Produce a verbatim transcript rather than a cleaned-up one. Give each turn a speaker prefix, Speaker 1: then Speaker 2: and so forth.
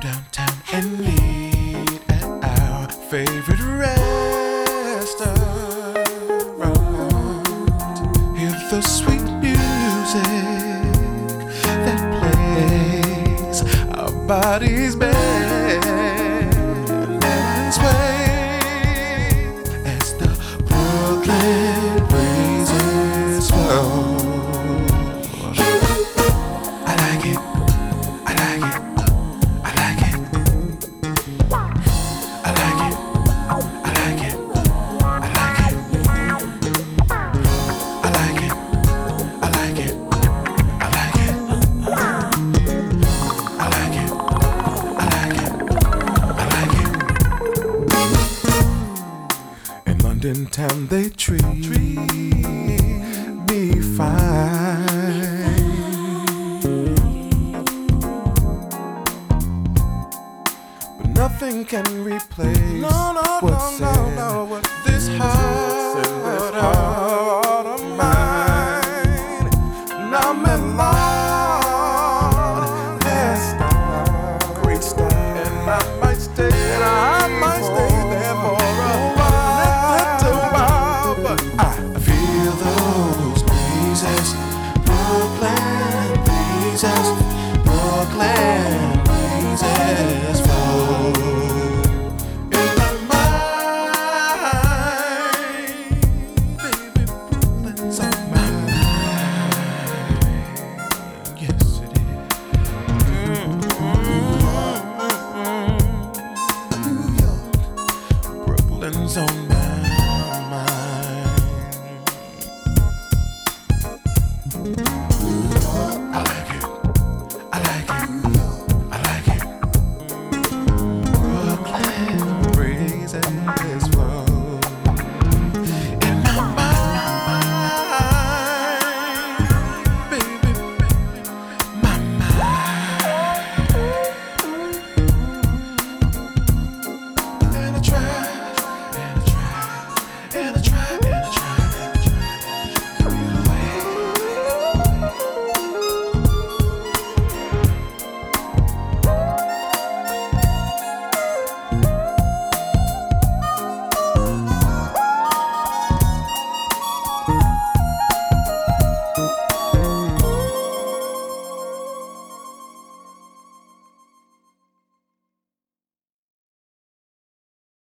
Speaker 1: downtown and meet at our favorite restaurant. Hear the sweet music that plays our bodies bend and sway as the Brooklyn breezes flow. I like it, I like it, I like it, I like it, I like it, I like it, I like it, I like it, I like it, I like it, I like it, I like it. In London town they treat me fine, but nothing can replace no, no, what's no, no, in no, what this heart, in this heart of mine. And I'm in love, yes, great style, and I might stay. And I